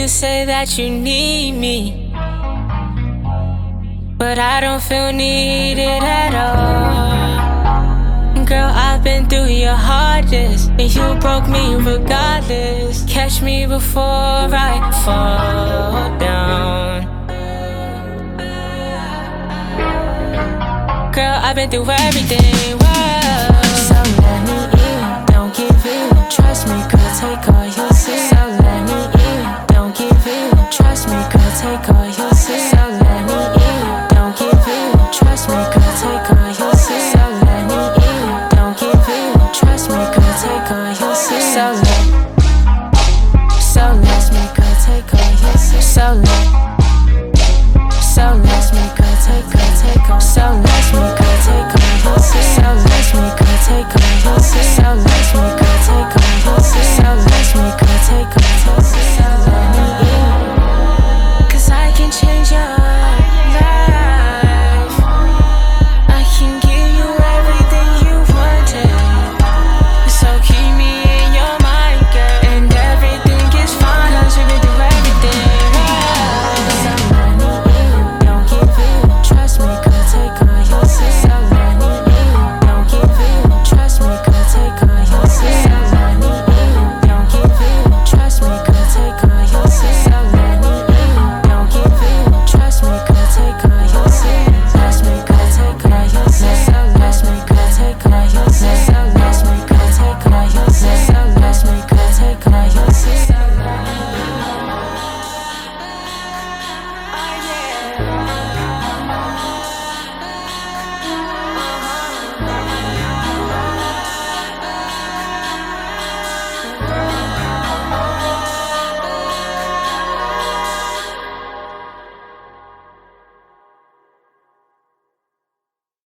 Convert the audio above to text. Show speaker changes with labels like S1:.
S1: you say that you need me, but I don't feel needed at all. Girl, I've been through your hardest, and you broke me regardless. Catch me before I fall down. Girl, I've been through everything, whoa. So let me in, don't give in. Trust me, girl, take all you